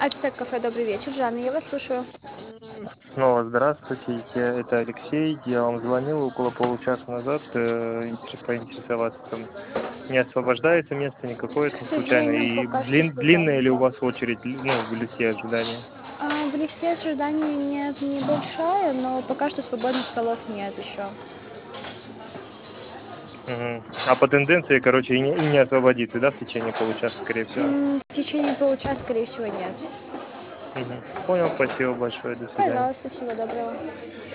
Ацтек кафе, добрый вечер. Жанна, я вас слушаю. Снова здравствуйте, это Алексей. Я вам звонил около получаса назад, поинтересоваться, там не освобождается место никакое К там случайно, сожалению, и пока что длинная ли у свободен. вас очередь, ну, в листе ожидания? В листе ожидания нет, небольшая, но пока что свободных столов нет еще. Мгм. А по тенденции, короче, и не освободится, да, в течение получаса, скорее всего? В течение получаса, скорее всего, нет. Мгм. Понял, спасибо большое, до свидания. Пожалуйста, всего доброго.